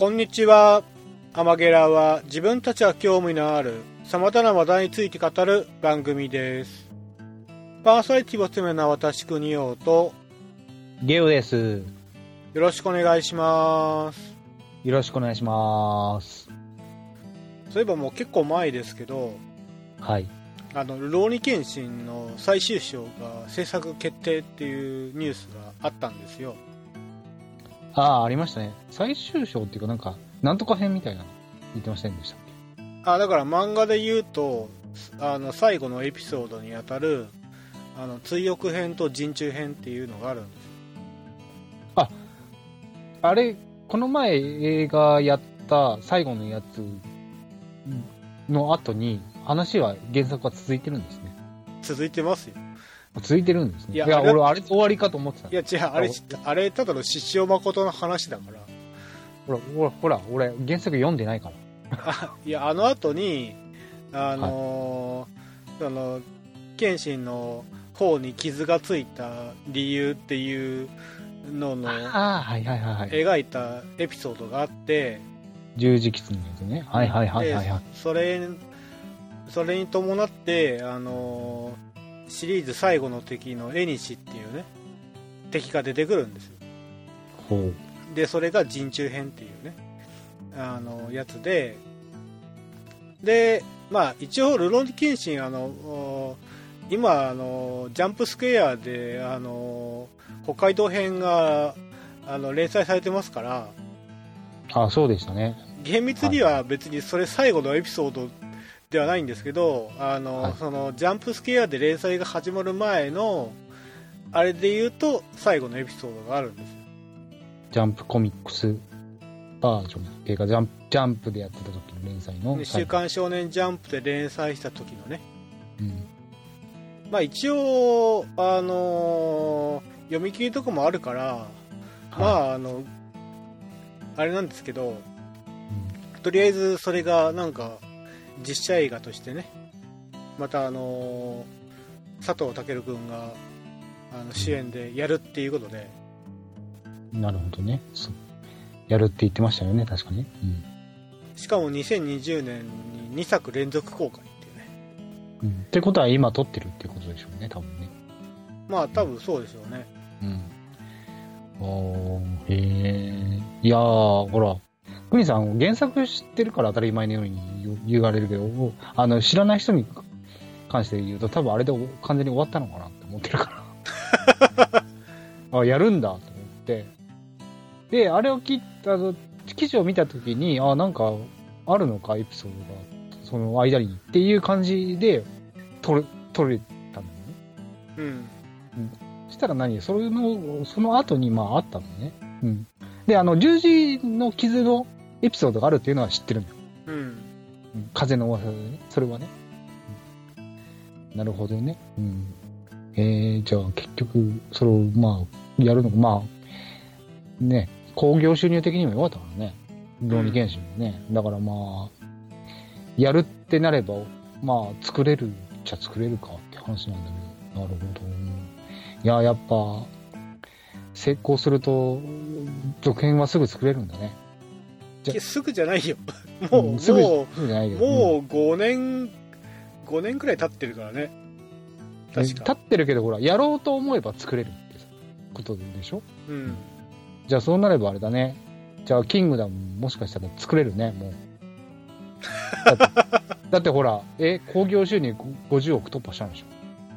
こんにちは。アマゲラは自分たちが興味のある様々な話題について語る番組です。パーソナリティを務めるのは私クニオとゲオです。 よろしくお願いします。 よろしくお願いします。 そういえばもう結構前ですけど、 はい。 ルローニケンシンの最終章が制作決定っていうニュースがあったんですよ。 ありましたね。最終章っていうかなんとか編みたいなの言ってませんでしたっけ？ だから漫画で言うと、最後のエピソードにあたる、追憶編と陣中編っていうのがあるんです。 あれ、この前映画やった最後のやつの後に話は原作は続いてるんですね。続いてますよ。 続いてるんですね。いや俺あれ終わりかと思ってた。 いや違う、あれただの獅子王誠の話だから。 ほら俺原作読んでないから。 いや後に謙信の方に傷がついた理由っていうのの描いたエピソードがあって、 十字キツのやつね。はい。 それに伴ってシリーズ最後の敵のエニシっていうね敵が出てくるんですよ。 ほう。 でそれが陣中編っていうねやつで、まあ一応ルローニケンシン今ジャンプスクエアで北海道編が連載されてますから。 そうでしたね。 厳密には別にそれ最後のエピソードではないんですけど、そのジャンプスクエアで連載が始まる前のあれで言うと最後のエピソードがあるんですよ。 ジャンプコミックスバージョンっていうかジャンプでやってた時の連載の週刊少年ジャンプで連載した時のね。まあ一応読み切りとかもあるから、まああれなんですけど、とりあえずそれがなんか実写映画としてね、また佐藤健君が主演でやるっていうことで。 なるほどね。やるって言ってましたよね、確かに。 しかも2020年に2作連続公開っていうね。 ってことは今撮ってるっていうことでしょうね、多分ね。 まあ多分そうでしょうね。 へえ。いやー、ほら、クニさん原作知ってるから当たり前のように言われるけど、知らない人に関して言うと多分あれで完全に終わったのかなって思ってるからやるんだと思って、であれを記事を見た時になんかあるのかエピソードがその間にっていう感じで撮れたんだよね。そしたらその後にあったのね。で十字の傷のエピソードがあるっていうのは知ってるんだよ。風の噂でね、それはね。なるほどね。じゃあ結局それをやるのかね、興行収入的にも良かったからね。ローニケンシンもね。だからやるってなれば作れるっちゃ作れるかって話なんだけど。なるほど。いややっぱ成功すると続編はすぐ作れるんだね。 すぐじゃないよ。もう5年くらい経ってるからね。確か。 経ってるけどほらやろうと思えば作れるってことでしょ。じゃあそうなればあれだね。じゃあキングダムもしかしたら作れるね。もうだってほら興行収入50億突破したんでしょ。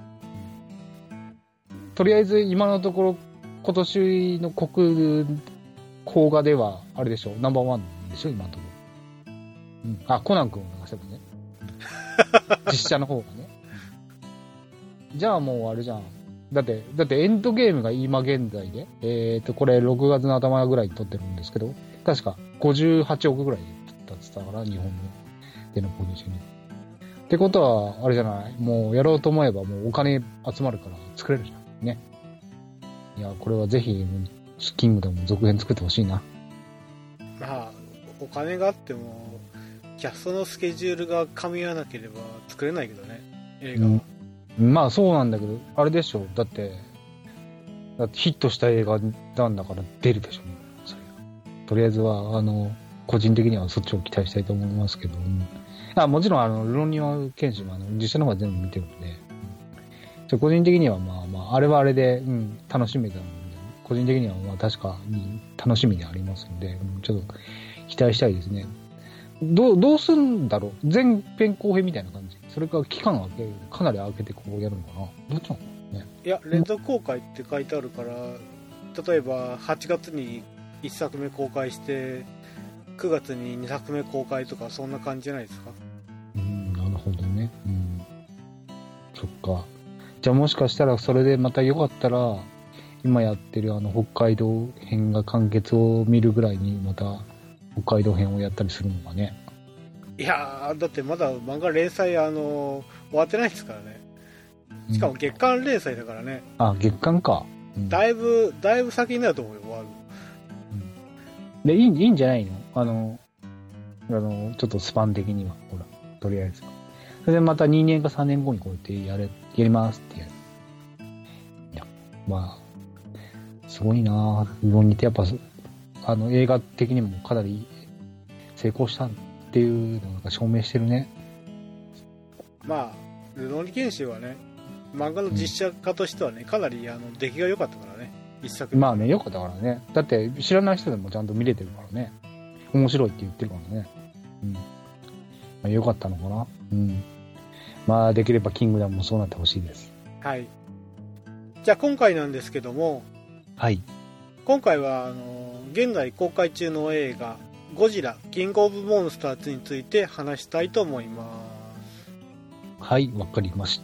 とりあえず今のところ今年の邦画ではあれでしょ、ナンバーワンでしょ今のところ。コナン君を流せばね。実写の方がね。じゃあもうあれじゃん。だってエンドゲームが今現在でこれ6月の頭ぐらいに撮ってるんですけど、確か58億ぐらいだってたから日本での興行収入。ってことはあれじゃない、もうやろうと思えばもうお金集まるから作れるじゃんね。いやこれはぜひキングダム続編作ってほしいな。 お金があってもキャストのスケジュールが噛み合わなければ作れないけどね、映画は。 そうなんだけどあれでしょ、だってヒットした映画なんだから出るでしょ。それとりあえずは個人的にはそっちを期待したいと思いますけど、もちろんルロニオ剣士も実写の方は全部見てるので、個人的にはあれはあれで、楽しみだので、個人的には確かに楽しみでありますので、ちょっと期待したいですね。どうすんだろう、前編後編みたいな感じ、それから期間をかなり空けてこうやるのかな、どっちなのね。 いや、連続公開って書いてあるから、例えば8月に1作目公開して9月に2作目公開とか、そんな感じじゃないですか。 なるほどね。そっか。じゃあもしかしたらそれでまたよかったら、今やってる北海道編が完結を見るぐらいにまた北海道編をやったりするのかね。 いやー、だってまだ漫画連載終わってないですからね。しかも月刊連載だからね。 月刊か。 だいぶ先になると思うよ、終わる。 で、いいんじゃないの？ちょっとスパン的には、ほら、とりあえず。それでまた2年か3年後にこうやってやりますってやる。いや、すごいなぁ。ルロニってやっぱ、映画的にもかなり成功したっていうのが証明してるね。 ルロニ剣士はね、漫画の実写化としてはね、かなり出来が良かったからね、一作目。 良かったからね。だって知らない人でもちゃんと見れてるからね。面白いって言ってるからね。良かったのかな。できればキングダムもそうなってほしいです。 はい。じゃあ今回なんですけども、 はい。 今回は現在公開中の映画ゴジラキングオブモンスターズについて話したいと思います。 はい、わかりました。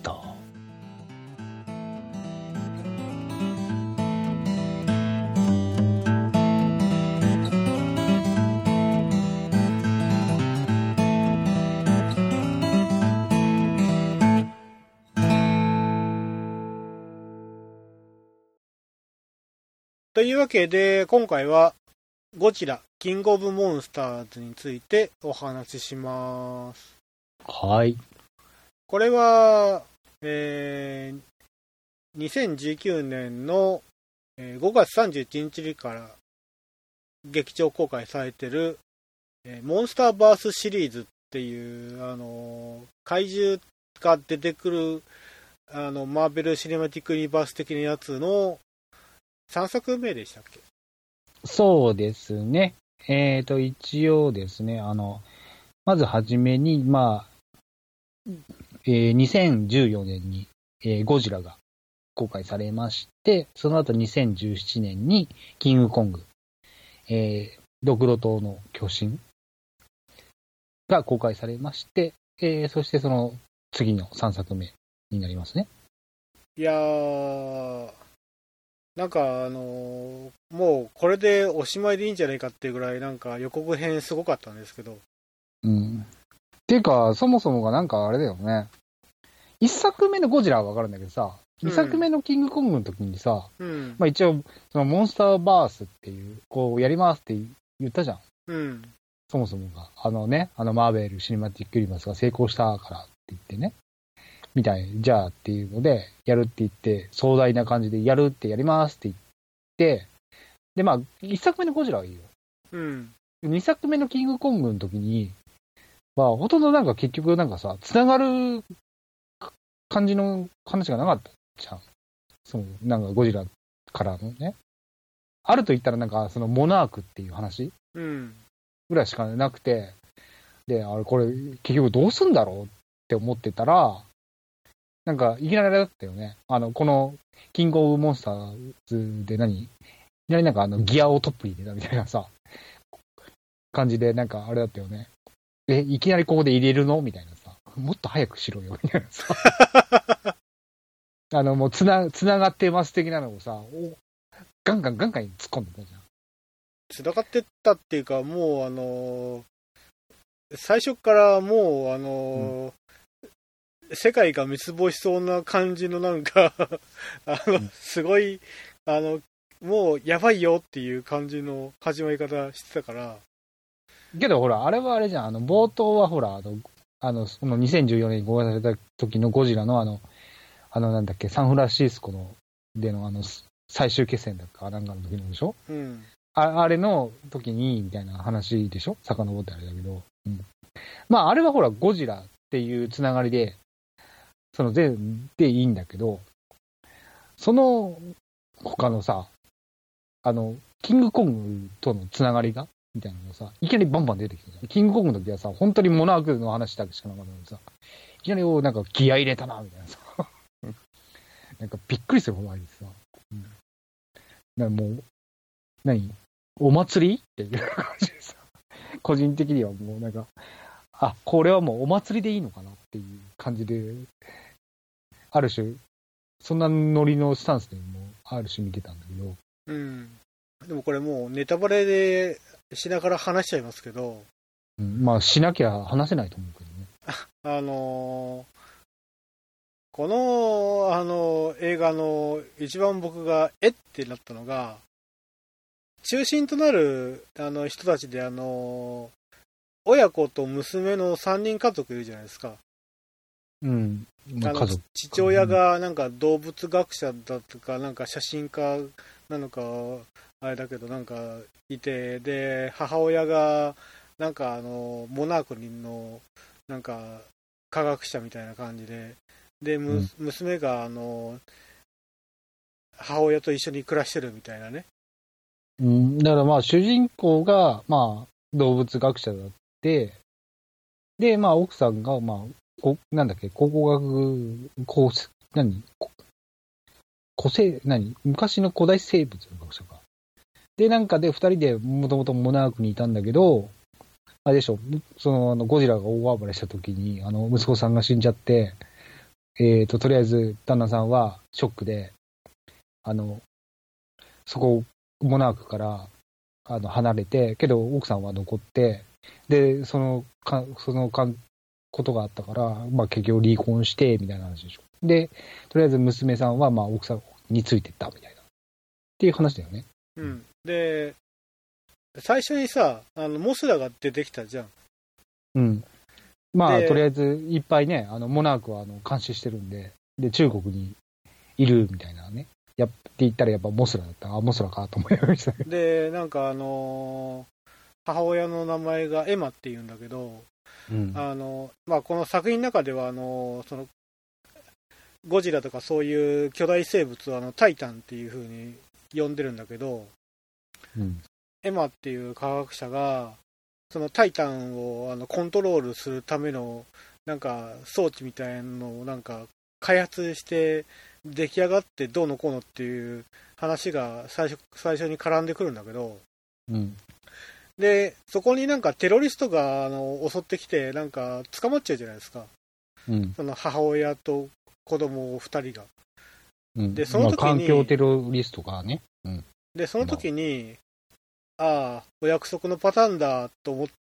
というわけで今回はゴジラキングオブモンスターズについてお話しします。 はい。 これは、2019年の5月31日から劇場公開されてるモンスターバースシリーズっていう怪獣が出てくるマーベルシネマティックユニバース的なやつの3作目でしたっけ？ そうですね。一応ですね、まずはじめに、2014年に、ゴジラが公開されまして、その後2017年にキングコング、ドクロ島の巨神が公開されまして、そしてその次の3作目になりますね。 いやー、なんかもうこれでおしまいでいいんじゃないかっていうぐらいなんか予告編すごかったんですけど。 っていうか、そもそもがなんかあれだよね。1作目のゴジラはわかるんだけどさ、2作目のキングコングの時にさ、一応、そのモンスターバースっていう、こうやりますって言ったじゃん。そもそもが。マーベルシネマティックユニバースが成功したからって言ってね。みたいに、じゃあっていうので、やるって言って、壮大な感じでやるってやりますって言って、で、1作目のゴジラはいいよ。2作目のキングコングの時に、ほとんどなんか結局なんかさ、繋がる感じの話がなかったじゃん。そう、なんかゴジラからのね。あると言ったらなんかそのモナークっていう話ぐらいしかなくて、で、これ結局どうすんだろうって思ってたら、なんかいきなりあれだったよね。このキングオブモンスターズでいきなりなんかギアをトップに入れたみたいなさ、感じでなんかあれだったよね。いきなりここで入れるのみたいなさ。もっと早くしろよ、みたいなさ。もうつながってます的なのをさ、ガンガン突っ込んでたじゃん。 つながってったっていうか、もう最初からもう世界が滅亡しそうな感じのなんかすごいもうやばいよっていう感じの始まり方してたから。 けどほら、あれはあれじゃん。冒頭はほら、その2014年に公開された時のゴジラのなんだっけ、サンフランシスコでの最終決戦だかなんかの時のでしょ？ あれの時に、みたいな話でしょ？遡ってあれだけど。うん。まあ、あれはほら、ゴジラっていうつながりで、その全でいいんだけど、その他のさ、キングコングとのつながりがみたいなのがさ、いきなりバンバン出てきて、キングコングの時はさ、本当にモナークの話だけしかなかったのにさ、いきなりなんか気合い入れたな、みたいなさ。なんかびっくりするほどありですさ。うん。だからもう、お祭りっていう感じでさ、個人的にはもうなんか、あ、これはもうお祭りでいいのかなっていう感じで、ある種、そんなノリのスタンスでもある種見てたんだけど。 うん。でもこれもうネタバレでしながら話しちゃいますけど。 うん、まあしなきゃ話せないと思うけどね。 この、映画の一番僕がってなったのが、中心となる人たちで親子と娘の3人家族いるじゃないですか。 うん。家族。 父親がなんか動物学者だとか、なんか写真家なのか、あれだけどなんかいて、で、母親がなんかモナークのなんか科学者みたいな感じで、で、娘が母親と一緒に暮らしてるみたいなね。 うん、だからまあ主人公がまあ動物学者だって、で、まあ奥さんがまあ、なんだっけ、考古学、昔の古代生物の学者か。で、なんかで二人でもともとモナークにいたんだけど、あれでしょ、ゴジラが大暴れした時に、息子さんが死んじゃって、とりあえず旦那さんはショックで、そこ、モナークから、離れて、けど奥さんは残って、で、ことがあったから、まあ結局離婚して、みたいな話でしょ。で、とりあえず娘さんは、まあ奥さんについてった、みたいな。っていう話だよね。 うん。で、最初にさ、モスラが出てきたじゃん。 うん。まあ、とりあえず、いっぱいね、モナークは監視してるんで、で、中国にいるみたいなね。って言ったらやっぱモスラだった。あ、モスラかと思いました。 で、なんか母親の名前がエマって言うんだけど、うん、まあ、この作品の中では、その、ゴジラとかそういう巨大生物をタイタンっていう風に呼んでるんだけど、うん、エマっていう科学者が、そのタイタンをコントロールするためのなんか装置みたいなのをなんか開発して出来上がってどうのこうのっていう話が最初に絡んでくるんだけど、うん、でそこになんかテロリストが襲ってきてなんか捕まっちゃうじゃないですか、うん、その母親と子供2人が、 うん、でその時に、まあ、環境テロリストがね、うん、 でその時に、ああ、お約束のパターンだと思って、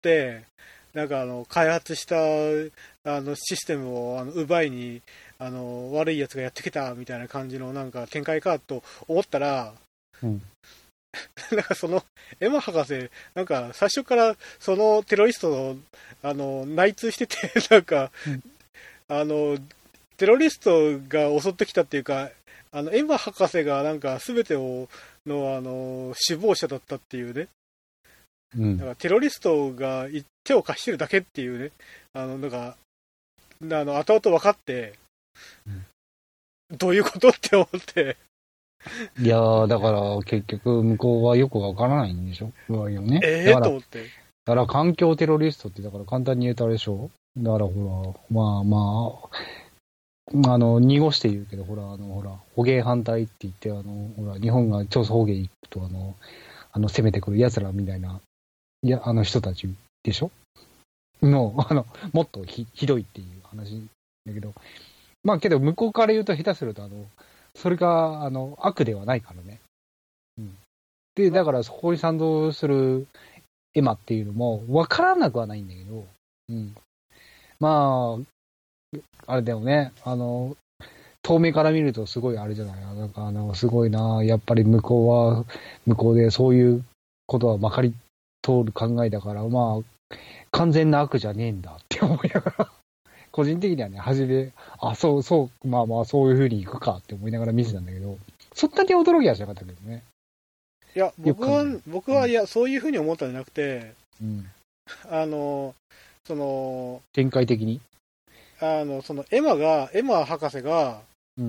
なんか開発したシステムを奪いに悪い奴がやってきたみたいな感じのなんか展開かと思ったら、うん、なんかそのエマ博士、なんか最初からそのテロリストの内通してて、なんか、うん、テロリストが襲ってきたっていうか、エマ博士がなんか全てをの首謀者だったっていうね、うん、だからテロリストが手を貸してるだけっていうね、なんか後々分かって、うん、どういうことって思って。 いやー、だから結局向こうはよく分からないんでしょ、ね。 と思って。 だから環境テロリストってだから簡単に言うとあれでしょ。だからほら、まあ濁して言うけど、ほら、捕鯨反対って言って、ほら、日本が調査捕鯨行くと、攻めてくる奴らみたいな、人たちでしょの、もっとひどいっていう話だけど、まあけど、向こうから言うと下手すると、それが、悪ではないからね。うん。で、だからそこに賛同するエマっていうのも、わからなくはないんだけど、うん。まあ、あれだよね、遠目から見るとすごいあれじゃない、なんかすごいな、やっぱり向こうは向こうでそういうことはまかり通る考えだから、まあ、完全な悪じゃねえんだって思いながら、個人的にはね、初め、そう、まあまあそういう風に行くかって思いながら見てたんだけど、そんなに驚きはしなかったけどね。 いや、僕はいや、そういうふうに思ったんじゃなくて、 うん、 その、 展開的にそのエマ博士が、 うん、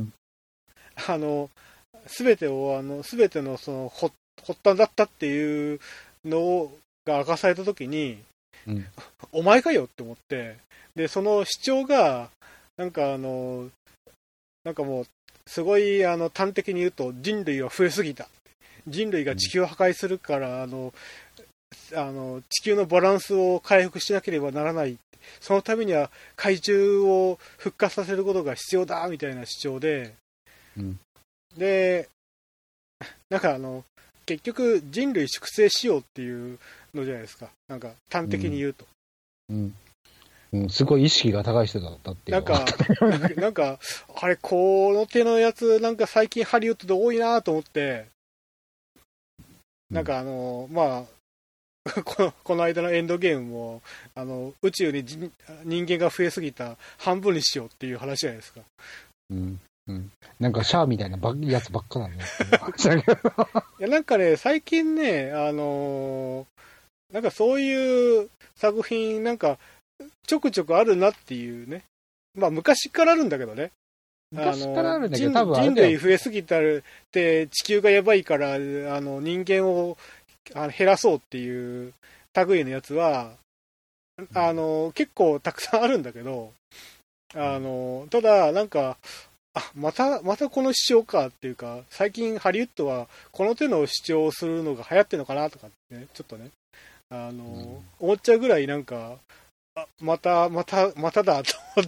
すべてのその発端だったっていうのが明かされたときに、 うん、 お前かよって思って、で、その主張が、なんかなんかもう、すごい端的に言うと、人類は増えすぎた。人類が地球を破壊するから、地球のバランスを回復しなければならない。そのためには怪獣を復活させることが必要だみたいな主張で、 うん、 で、なんか結局人類粛清しようっていうのじゃないですか。なんか端的に言うと。 うんうん、すごい意識が高い人だったっていう。 なんか、あれ、この手のやつ、なんか最近ハリウッドで多いなと思って、なんかまあ、この間のエンドゲームも、宇宙に人間が増えすぎた半分にしようっていう話じゃないですか。 うんうん、なんかシャアみたいなやつばっかだね。 いや、なんかね、最近ね、なんかそういう作品、なんか、ちょくちょくあるなっていうね。まあ、昔からあるんだけどね。 昔からあるんだけど、多分人類増えすぎたって地球がやばいから、人間を減らそうっていう類のやつは、結構たくさんあるんだけど、ただ、なんか、またこの主張かっていうか、最近ハリウッドはこの手の主張をするのが流行ってるのかなとかってね、ちょっとね、思っちゃうぐらいなんか、まただと思って、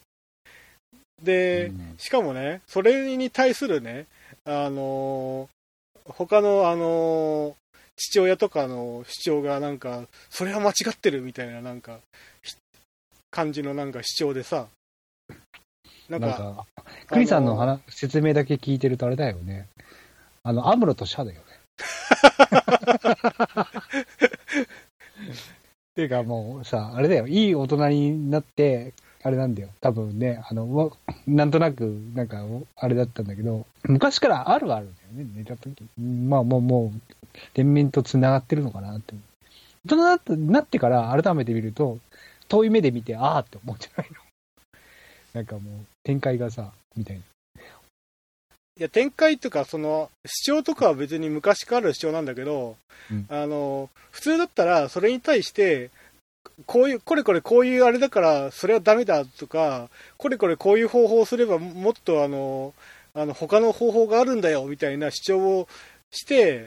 で、しかもね、それに対するね、他の父親とかの主張がなんか、それは間違ってるみたいななんか、感じのなんか主張でさ、 なんかクリさんの説明だけ聞いてるとあれだよね。アムロとシャだよね。っていうかもうさ、あれだよ、いい大人になって、あれなんだよ、多分ね、なんとなく、なんか、あれだったんだけど、昔からあるだよね、寝た時。まあもう、天面と繋がってるのかなって。大人になってから改めて見ると、遠い目で見て、あーって思うんじゃないの。なんかもう、展開がさ、みたいな。 いや、展開とか、その、主張とかは別に昔からある主張なんだけど、うん、普通だったら、それに対して、これこういうあれだから、それはダメだとか、これこういう方法をすれば、もっと他の方法があるんだよ、みたいな主張をして、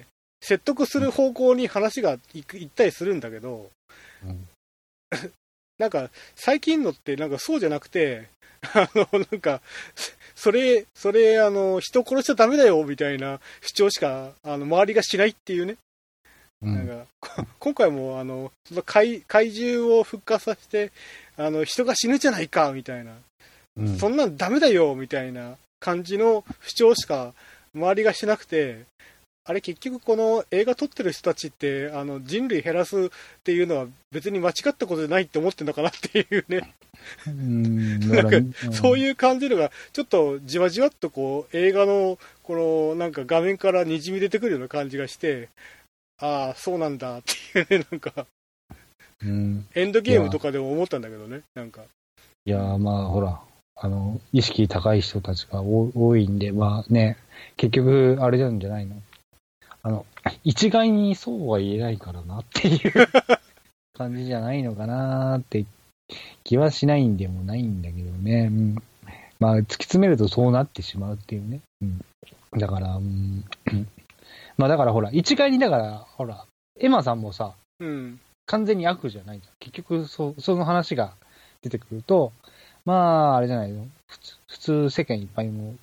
説得する方向に話がいったりするんだけど、うん、なんか、最近のって、なんかそうじゃなくて、なんか、それ、人殺しちゃダメだよ、みたいな主張しか、周りがしないっていうね。なんか、今回も、その怪獣を復活させて、人が死ぬじゃないか、みたいな。そんなんダメだよ、みたいな感じの主張しか周りがしなくて、あれ結局この映画撮ってる人たちって、人類減らすっていうのは別に間違ったことじゃないって思ってるのかなっていうね。なんかそういう感じのが、ちょっとじわじわっとこう、映画の、このなんか画面からにじみ出てくるような感じがして、ああ、そうなんだっていうね、なんか、エンドゲームとかでも思ったんだけどね、なんか。 いやー、まあ、ほら、意識高い人たちが多いんで、まあね、結局、あれなんじゃないの？一概にそうは言えないからなっていう感じじゃないのかなって気はしないんでもないんだけどね。うん、まあ、突き詰めるとそうなってしまうっていうね。うん、だから、まあだからほら、一概にだから、ほら、エマさんもさ、完全に悪じゃないじゃん。結局その話が出てくると、まあ、あれじゃないの。普通世間いっぱいも、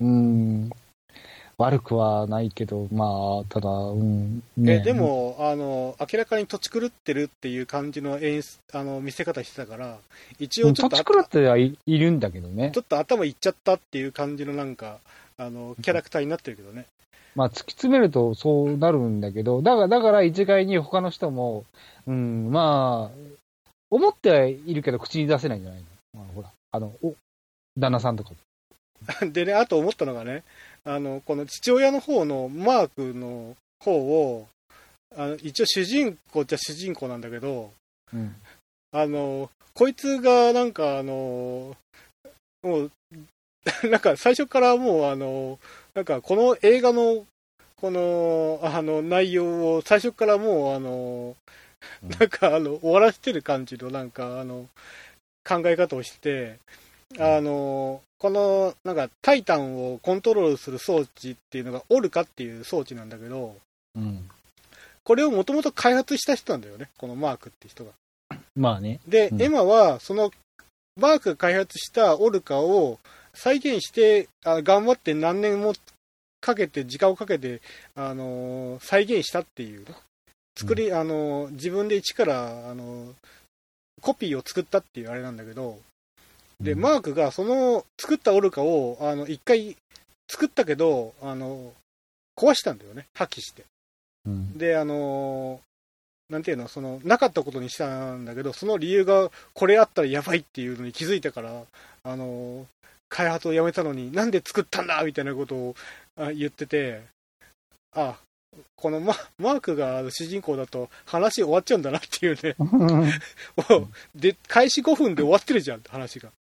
悪くはないけど、まあ、ただ、 ね、でも、明らかに土地狂ってるっていう感じの見せ方してたから、一応ちょっと。 土地狂ってはいるんだけどね。 ちょっと頭いっちゃったっていう感じのなんか、キャラクターになってるけどね。 まあ、突き詰めるとそうなるんだけど、だから一概に他の人も、まあ、思ってはいるけど口に出せないんじゃないの？まあ、ほら、旦那さんとか。 でね、あと思ったのがね、この父親の方のマークの方を、一応主人公っちゃ主人公なんだけど、 うん、 こいつがなんかもう、なんか最初からもうなんかこの映画の、この、内容を最初からもうなんか終わらせてる感じのなんか考え方をして、このなんかタイタンをコントロールする装置っていうのがオルカっていう装置なんだけど、 うん、 これをもともと開発した人なんだよね、このマークって人が。 まあね。 で、エマはそのマークが開発したオルカを再現して、頑張って何年もかけて、時間をかけて、再現したっていう、ね、自分で一から、コピーを作ったっていうあれなんだけど、で、マークがその作ったオルカを、一回作ったけど、壊したんだよね、破棄して。 うん、 で、なんていうの、なかったことにしたんだけど、その理由が、これあったらやばいっていうのに気づいたから、開発をやめたのに、なんで作ったんだみたいなことを言ってて、このマークが主人公だと話終わっちゃうんだなっていうね。もう、で、開始5分で終わってるじゃん、話が。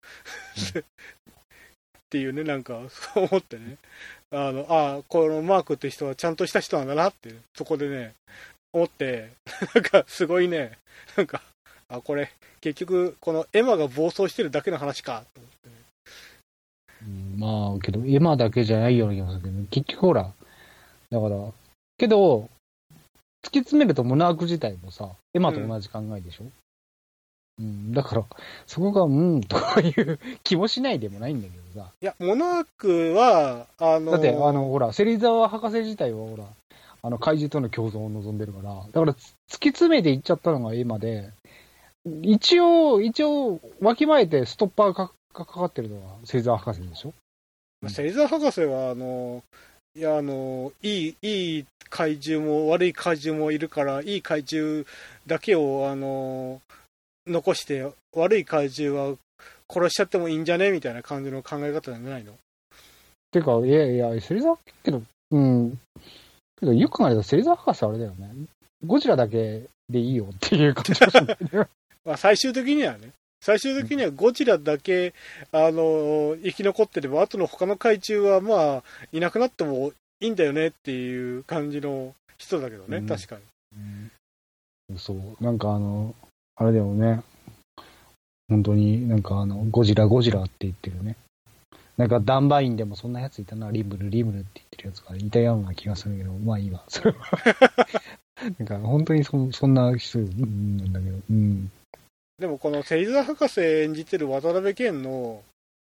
っていうね、なんか、そう思ってね。このマークって人はちゃんとした人なんだなって、そこでね、思って、なんか、すごいね、なんか、これ、結局、このエマが暴走してるだけの話か、と思ってね。 まあ、けど、エマだけじゃないような気がするけど、結局ほら、だから、けど、突き詰めるとモナーク自体もさ、エマと同じ考えでしょ、だから、そこが、とかいう気もしないでもないんだけどさ。 いや、モナークは、 だって、ほら、芹沢博士自体は、ほら、怪獣との共存を望んでるから、だから、突き詰めていっちゃったのがエマで、一応、わきまえてストッパーがかかってるのは芹沢博士でしょ。 芹沢博士は、いや、いい怪獣も悪い怪獣もいるから、いい怪獣だけを、残して、悪い怪獣は殺しちゃってもいいんじゃねみたいな感じの考え方なんじゃないの？ てか、いや、芹沢、けど、けど、よく考えると芹沢博士はあれだよね。ゴジラだけでいいよっていう感じがするんだよね。 まあ最終的にはゴジラだけ、生き残ってれば、あとの他の怪獣はまあ、いなくなってもいいんだよねっていう感じの人だけどね、確かに。 そう、なんかあれだよね。本当になんかゴジラって言ってるね。なんかダンバインでもそんなやついたな、リムルって言ってるやつがいたような気がするけど、まあいいわ。それは。なんか本当にそんな人なんだけど、 でもこの芹沢博士演じてる渡辺謙の、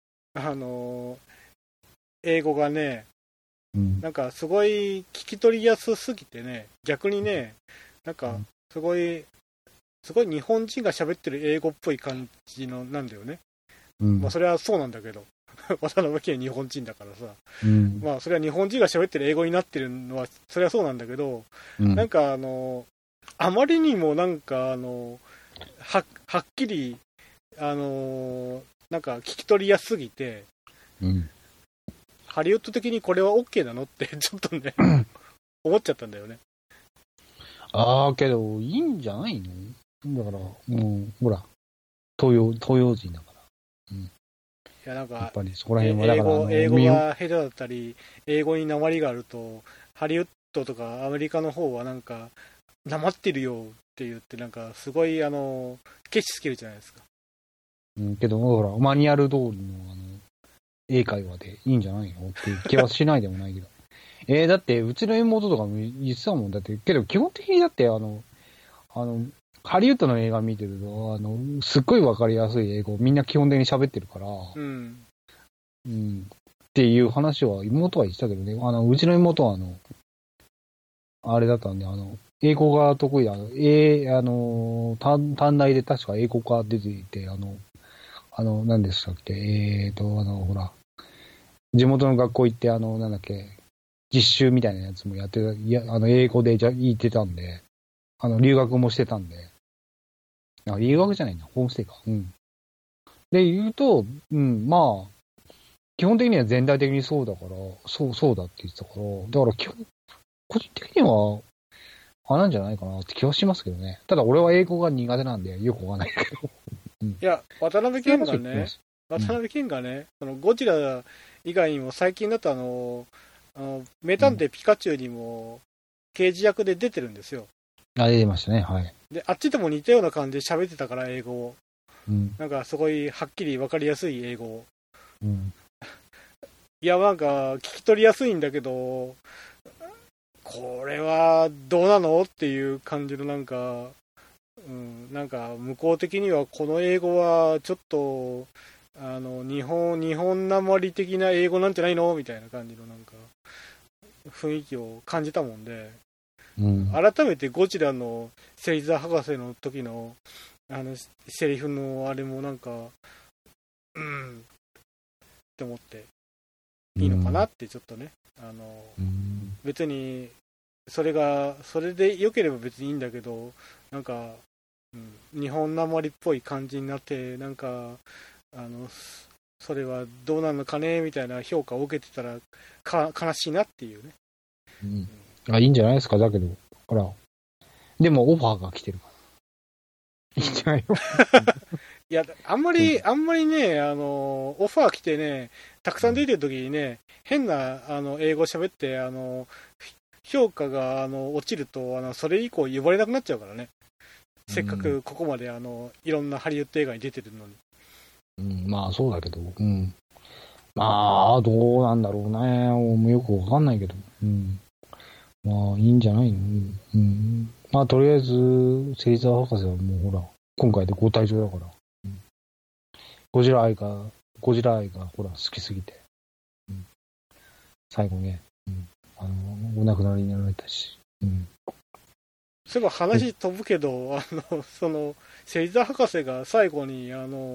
英語がね、なんかすごい聞き取りやすすぎてね、逆にね、なんかすごい日本人が喋ってる英語っぽい感じのなんだよね。まあそれはそうなんだけど、渡辺謙日本人だからさ、まあそれは日本人が喋ってる英語になってるのはそれはそうなんだけど、なんかあまりにもなんかはっきりなんか聞き取りやすすぎて、ハリウッド的にこれは OK なのってちょっとね思っちゃったんだよね。 けどいいんじゃないの？だからほら東洋人だから。いやなんかやっぱりそこら辺はだから英語が下手だったり英語に訛りがあるとハリウッドとかアメリカの方はなんか訛ってるよって言ってなんかすごいケチつけるじゃないですか。 けどほらマニュアル通りの英会話でいいんじゃないのっていう気はしないでもないけど。だってうちの妹とかも言ってたもん。だってけど基本的にだってハリウッドの映画見てると、すっごいわかりやすい英語をみんな基本的に喋ってるから、っていう話は妹は言ってたけどね、うちの妹はあれだったんで、英語が得意だ。短大で確か英語が出ていて、何でしたっけ、ほら、地元の学校行って、なんだっけ、実習みたいなやつもやってた、英語で言ってたんで、留学もしてたんで、留学じゃないな、ホームステイか。で言うと、まあ、基本的には全体的にそうだから、そうだって言ってたから、だから個人的には、なんじゃないかなって気はしますけどね。ただ俺は英語が苦手なんでよくわかんないけど。 いや、渡辺謙がね、そのゴジラ以外にも最近だと名探偵ピカチュウにも刑事役で出てるんですよ。 出てましたね、はい。 で、あっちでも似たような感じで喋ってたから、英語を。なんかすごいはっきり分かりやすい英語を。いや、なんか聞き取りやすいんだけど、これはどうなのっていう感じのなんか、なんか向こう的にはこの英語はちょっと日本なまり的な英語なんじゃないのみたいな感じのなんか雰囲気を感じたもんで、改めてゴジラの芹沢博士の時のセリフのあれもなんかって思っていいのかなってちょっとね、別にそれで良ければ別にいいんだけど、なんか、日本なまりっぽい感じになって、なんかそれはどうなのかねみたいな評価を受けてたら悲しいなっていうね。 いいんじゃないですか。だけどほら、でもオファーが来てるからいいんじゃないのいや、あんまりね、オファー来てね、たくさん出てる時にね、変な英語喋って評価が落ちるとそれ以降呼ばれなくなっちゃうからね。せっかくここまでいろんなハリウッド映画に出てるのに。 まあそうだけど、まあどうなんだろうね。よくわかんないけど、まあいいんじゃないの。まあとりあえず芹沢博士はもうほら今回でご退場だから、ゴジラ愛がほら好きすぎて、最後ね、お亡くなりになられたし。 そういえば話飛ぶけど、その芹沢博士が最後に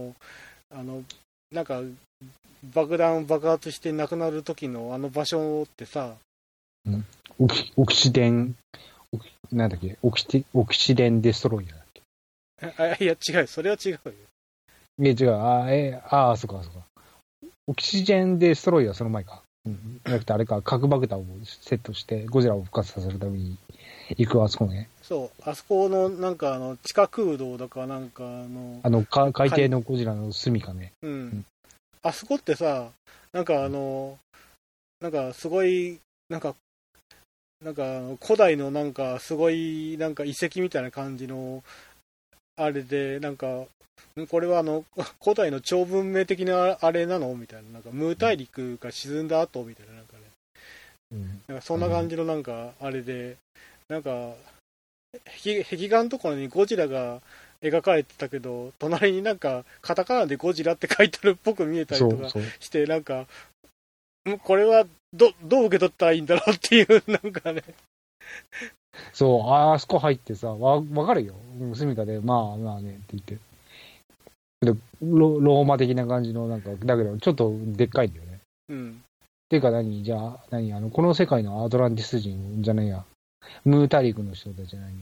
なんか爆発して亡くなる時の場所ってさ、 オキシデンなんだっけ、オキシデンデストロイヤーだっけ。 いや違う、それは違うよ。 違う、そうか。オキシデンデストロイヤーその前か。じゃなくてあれか、核爆弾をセットしてゴジラを復活させるために行くあそこね。 そう、あそこのなんか地下空洞だかなんか海底のゴジラの住処ね。 あそこってさ、なんかなんかすごいなんか古代のなんかすごいなんか遺跡みたいな感じのあれで、なんかこれは古代の超文明的なあれなのみたいな、なんかムー大陸が沈んだ後みたいな、なんかね、なんかそんな感じのなんかあれで、なんか壁画のところにゴジラが描かれてたけど、隣になんかカタカナでゴジラって書いてあるっぽく見えたりとかして、なんかこれはどう受け取ったらいいんだろうっていうなんかね。 そう、あそこ入ってさ、わかるよ。住処で、まあねって言って。ローマ的な感じの、なんか、だけど、ちょっとでっかいんだよね。っていうかこの世界のアトランティス人じゃないや、ムー大陸の人たちじゃない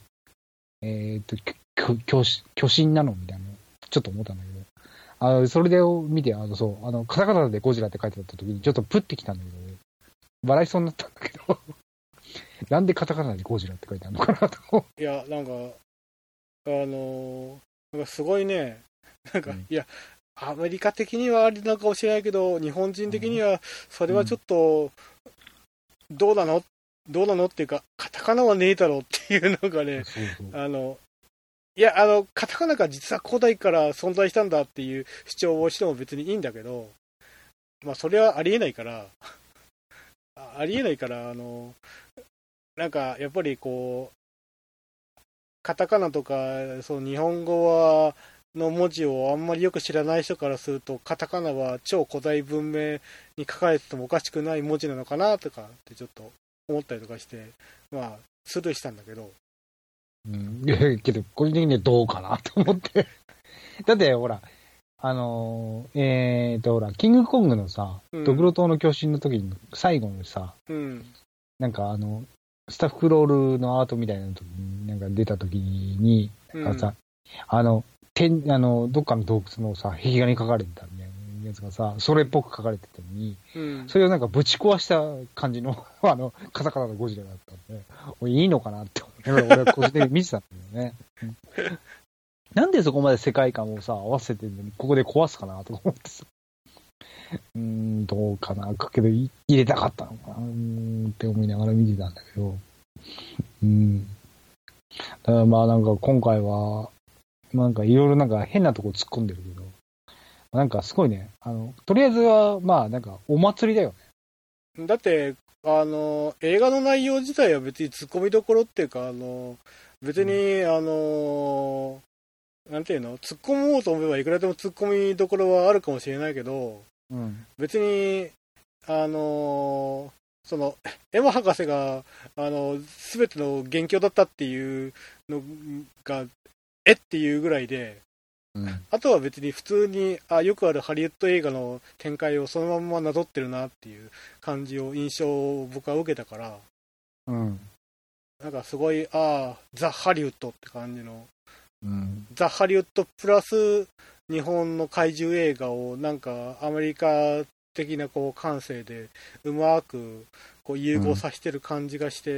巨神なのみたいな、ちょっと思ったんだけど、それで見て、カタカナでゴジラって書いてあった時に、ちょっとプッてきたんだけど、笑いそうになったんだけど、なんでカタカナでゴジラって書いてあるのかなと。 いや、なんか、なんかすごいね、なんか、いや、アメリカ的にはありなのかもしれないけど、日本人的には、それはちょっと、どうなのっていうか、カタカナはねえだろうっていうのがね、いや、カタカナが実は古代から存在したんだっていう主張をしても別にいいんだけど、まあ、それはありえないから、なんか、やっぱりこう、カタカナとか、その日本語の文字をあんまりよく知らない人からすると、カタカナは超古代文明に書かれててもおかしくない文字なのかなとかってちょっと思ったりとかして、まあ、スルーしたんだけど。 けど、個人的にはどうかなと思って。だって、ほら、ほら、キングコングのさ、ドクロ島の巨神の時に、最後のさ、なんかスタッフロールのアートみたいな時に、なんか出た時に、さ、どっかの洞窟のさ、壁画に書かれてたんだよやつがさ、それっぽく書かれてたのに、 うん、 それをなんかぶち壊した感じの、カサカサのゴジラだったんで、いいのかなって俺は個人的に見てたんだよね。なんでそこまで世界観をさ、合わせてるのに、ここで壊すかなと思ってさ。どうかな。けど、入れたかったのかな。って思いながら見てたんだけど。だからまあなんか今回は、なんかいろいろなんか変なとこ突っ込んでるけど、なんかすごいね、とりあえずはまあなんかお祭りだよね。だって、映画の内容自体は別に突っ込みどころっていうか、別に、なんていうの、突っ込もうと思えばいくらでも突っ込みどころはあるかもしれないけど、別に、その、エマ博士が、すべての元凶だったっていうのが、っていうぐらいで、あとは別に普通によくあるハリウッド映画の展開をそのままなぞってるなっていう印象を僕は受けたから、なんかすごいザ・ハリウッドって感じの、ザ・ハリウッドプラス日本の怪獣映画をなんかアメリカ的なこう感性でうまくこう融合させてる感じがして、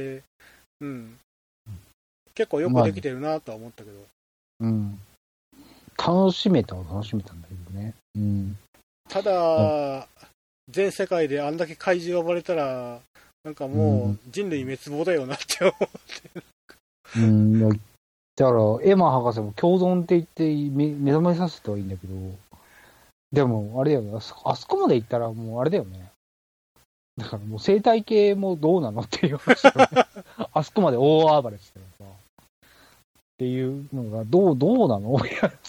結構よくできてるなとは思ったけど、 楽しめたんだけどね。 ただ、全世界であんだけ怪獣が暴れたら、なんかもう人類滅亡だよなって思って。 だから、エマ博士も共存って言って目覚めさせてはいいんだけど、でも、あれだよね、あそこまで行ったらもうあれだよね。だからもう生態系もどうなのっていう話だよね。あそこまで大暴れしてるさ。っていうのが、どうなのいや、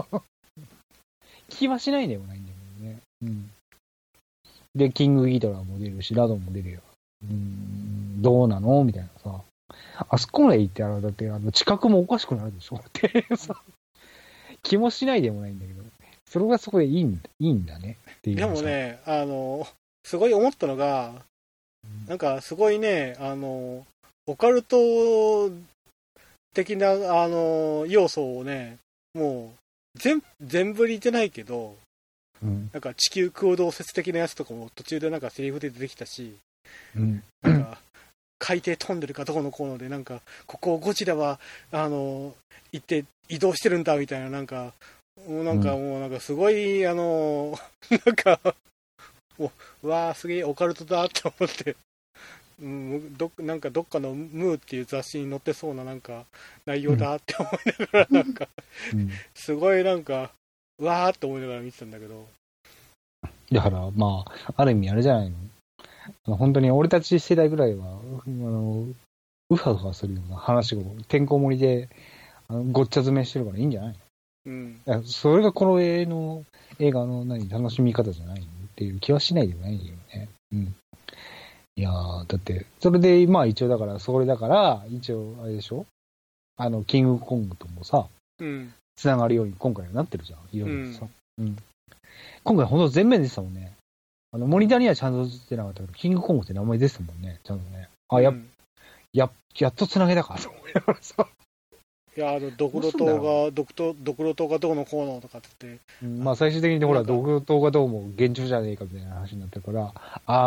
気はしないでもないんだけどね。で、キングギドラも出るし、ラドンも出るよ。どうなのみたいなさ。あそこまで行ってだって知覚もおかしくなるでしょってさ。気もしないでもないんだけど、それがそこでいいんだねっていう。 でもね、すごい思ったのが、なんかすごいね、オカルト的な、要素をね、もう、全部似てないけど、なんか地球空洞説的なやつとかも途中でなんかセリフで出てきたし、なんか、海底トンネルかどうのこうので、なんか、ここをゴジラは、行って移動してるんだみたいな、なんかなんかすごい、なんか、うわーすげえオカルトだって思って、なんかどっかのムーっていう雑誌に載ってそうななんか内容だって思いながら、なんか、すごいなんか、うわーって思いながら見てたんだけど。 だから、まあ、ある意味あれじゃないの。本当に俺たち世代ぐらいは、うはうはするような話を、てんこ盛りで、ごっちゃ詰めしてるからいいんじゃないの？それがこの映画の楽しみ方じゃないのっていう気はしないでもないよね。いやー、だって、それで、まあ一応だから、一応、あれでしょ？キングコングともさ、つながるように今回はなってるじゃん。いろいろさ。今回ほんと全面でしたもんね。モニターにはちゃんと映ってなかったけど、キングコングって名前出てたもんね。ちゃんとね。やっとつなげたかと思いながらさ。 いや、ドクロ島がどうのこうのとかって言って。 まあ最終的にほら、ドクロ島がどうも現状じゃねえかみたいな話になってるから、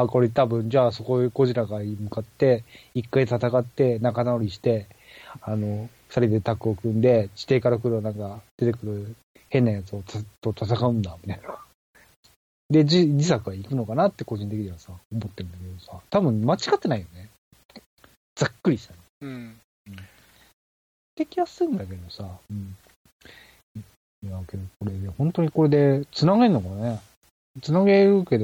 これ多分、じゃあそこへゴジラが向かって、一回戦って仲直りして、二人でタッグを組んで、地底から来るなんか、出てくる変なやつと戦うんだ、みたいな。で、自作は行くのかなって個人的にはさ、思ってるんだけどさ、多分間違ってないよね。ざっくりしたの。って気がするんだけどさ、いや、けどこれで、本当にこれで繋げんのかね。繋げるけど、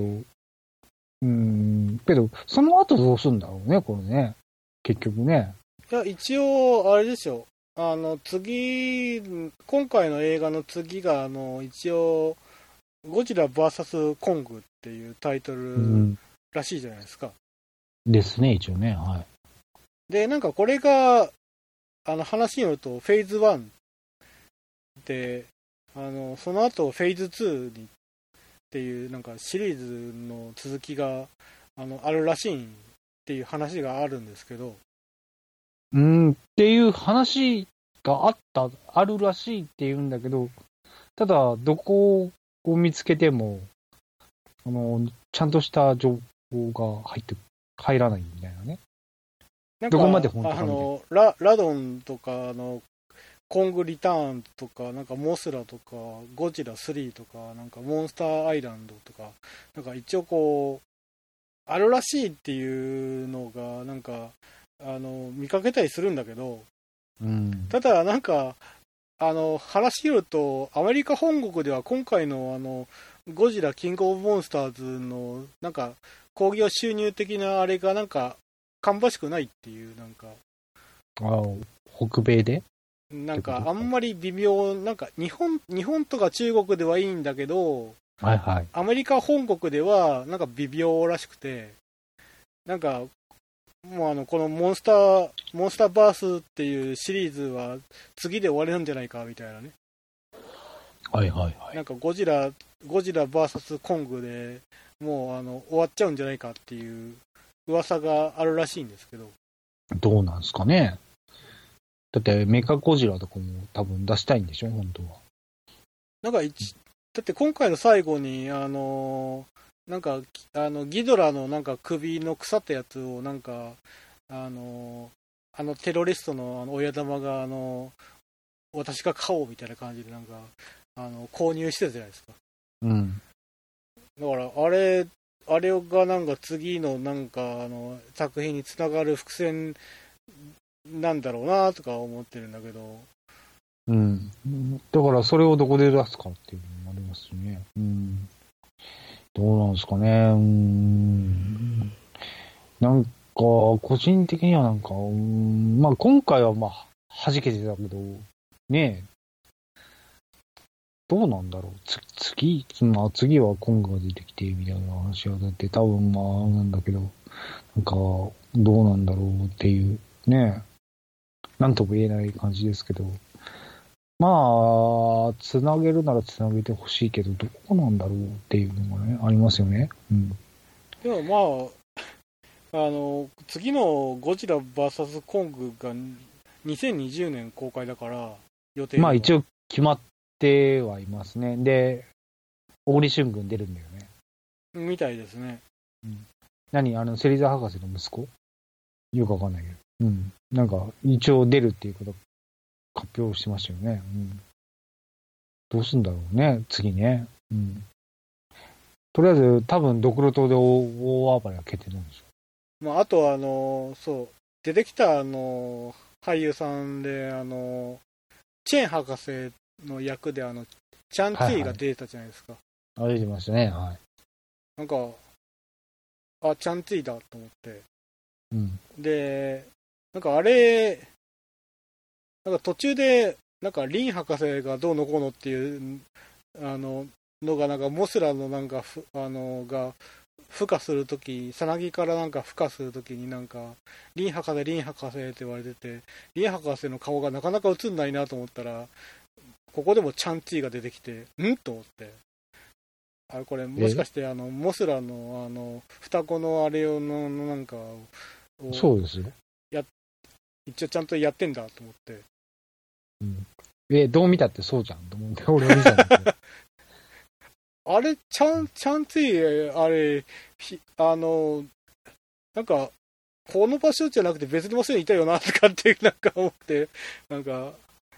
けど、その後どうするんだろうね、これね。結局ね。 いや、一応、あれでしょ。今回の映画の次が、一応、ゴジラ VS コングっていうタイトルらしいじゃないですか。 ですね、一応ね、はい。 で、なんかこれが、話によると、フェーズ1で、その後、フェーズ2にっていう、なんかシリーズの続きが、あるらしいっていう話があるんですけど。 っていう話があるらしいって言うんだけど、ただ、どこを見つけても、 ちゃんとした情報が入らないみたいなね。 なんかどこまで本当かみたいな。 ラドンとか、コングリターンとか、なんかモスラとか、ゴジラ3とか、なんかモンスターアイランドとか、なんか一応こう、あるらしいっていうのが、なんか、見かけたりするんだけど、 うん。 ただなんか、話しよると、アメリカ本国では今回のゴジラキングオブモンスターズの、なんか、興行収入的なあれがなんか、芳しくないっていう、なんか、 北米でなんかあんまり微妙、なんか日本とか中国ではいいんだけど、 はいはい。 アメリカ本国ではなんか微妙らしくて、なんかもうこのモンスターバースっていうシリーズは次で終わりなんじゃないかみたいなね。 はいはいはい。 なんかゴジラバーサスコングでもう終わっちゃうんじゃないかっていう噂があるらしいんですけど。 どうなんですかね。だってメカゴジラとかも多分出したいんでしょ、本当は。 なんかだって今回の最後になんかギドラのなんか首の腐ったやつをなんかテロリストの親玉が私が買おうみたいな感じでなんか購入してたじゃないですか。 うん。 だからあれがなんか次のなんか作品につながる伏線なんだろうなとか思ってるんだけど。 うん。だからそれをどこで出すかっていうのもありますしね。うん。どうなんですかね。なんか、個人的にはなんか、まあ今回はまあ弾けてたけど、ねえ、どうなんだろう。まあ次はコングが出てきてみたいな話が出て、多分まあなんだけど、なんか、どうなんだろうっていう、ねえ、なんとも言えない感じですけど、まあ、つなげるならつなげてほしいけど、どうなんだろうっていうのがね、ありますよね。うん。 でもまあ次のゴジラ VS コングが2020年公開だから予定ではまあ一応決まってはいますね。で、小栗旬君出るんだよね。 みたいですね。 うん。芹沢博士の息子よくわかんないけど。うん。なんか、一応出るっていうこと発表してましたよね。うん。どうすんだろうね、次ね。うん。とりあえず、多分、ドクロ島で大暴れが決定なんでしょまあ、あとそう出てきた俳優さんでチェーン博士の役でチャン・ツィが出てたじゃないですか。 う。出てましたね、はい。 なんかチャン・ツィだと思って。 うん。 でなんかあれなんか途中でなんかリン博士がどうのこうのっていうのがなんかモスラのなんかが孵化するとき、さなぎからなんか孵化するときになんかリン博士って言われてて、リン博士の顔がなかなか映んないなと思ったら、ここでもチャンチーが出てきてんと思って、これもしかしてモスラの双子のあれをなんかをそうですよ。 一応ちゃんとやってんだと思って。 うん。どう見たってそうじゃんと思って、俺は見たんだけど。 あれ、ちゃんつい、あれ、なんか、この場所じゃなくて別の場所にいたよな、とかってなんか思って、なんか、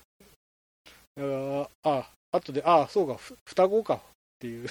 後で、そうか、双子かっていう。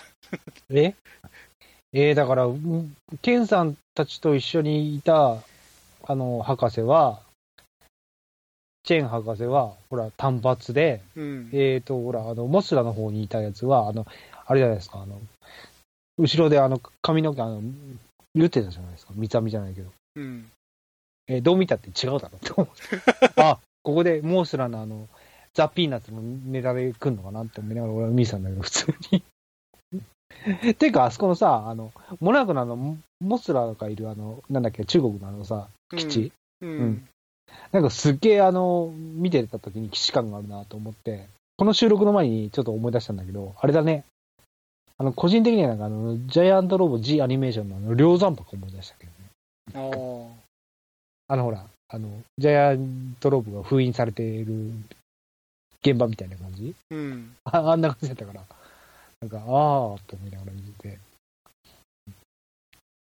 だから、ケンさんたちと一緒にいた、博士は、チェーン博士は、ほら、単発で、 うん、 ほら、モスラの方にいたやつは、あれじゃないですか、後ろで髪の毛、言ってたじゃないですか。三つ編みじゃないけど。 うん。 どう見たって違うだろって思って。ここでモスラのザ・ピーナッツのネタで来んのかなって思いながら俺は見てたんだけど、普通に。ていうか、あそこのさ、モナコのモスラがいるなんだっけ、中国のさ、基地、なんかすっげえ見てた時に既視感があるなと思って、この収録の前にちょっと思い出したんだけど、あれだね。個人的にはなんかジャイアントロボ G アニメーションの梁山泊思い出したけどね。ほら、ジャイアントロボが封印されている現場みたいな感じ、あんな感じだったから、なんか、と思いながら見てて。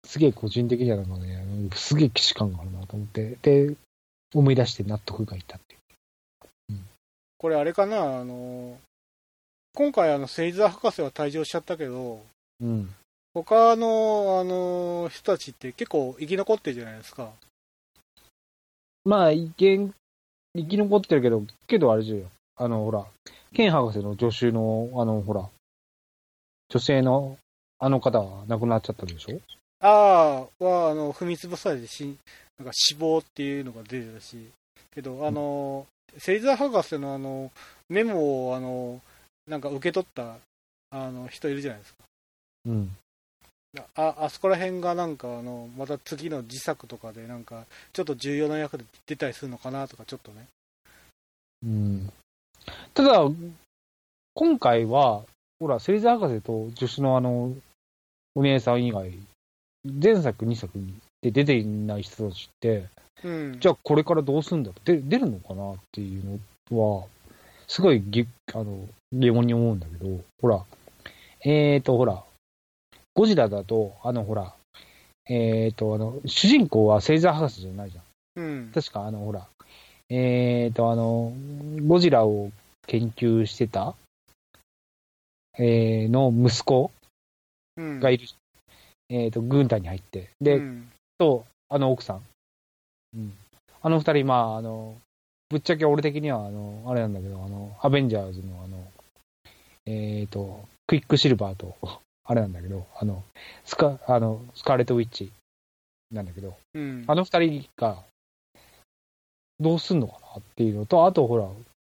すげえ個人的にはなんかね、すげえ既視感があるなと思って、で、思い出して納得がいったっていう。 これあれかな、今回芹沢博士は退場しちゃったけど、他の人たちって結構生き残ってるじゃないですか。 まあ、生き残ってるけどあれじゃよ。ほら、ケン博士の助手の、ほら、女性の方は亡くなっちゃったでしょ。 踏み潰されてなんか死亡っていうのが出てたし、けど、芹沢博士のメモをなんか受け取った人いるじゃないですか。あそこら辺がなんかまた次の自作とかでなんかちょっと重要な役で出たりするのかなとかちょっとね。 ただ今回はほら芹沢博士と助手のお姉さん以外前作2作で出ていない人たちって、じゃあこれからどうするんだって出るのかなっていうのはすごい疑問に思うんだけど、ほらほらゴジラだと、ほら、主人公は芹沢博士じゃないじゃん。確か、ほら、ゴジラを研究してた、の息子がいる。軍隊に入って。で、と、奥さん。二人、まあ、ぶっちゃけ俺的には、あれなんだけど、アベンジャーズのクイックシルバーと、あれなんだけど、スカーレット・ウィッチなんだけど、二人がどうすんのかなっていうのと、あとほら、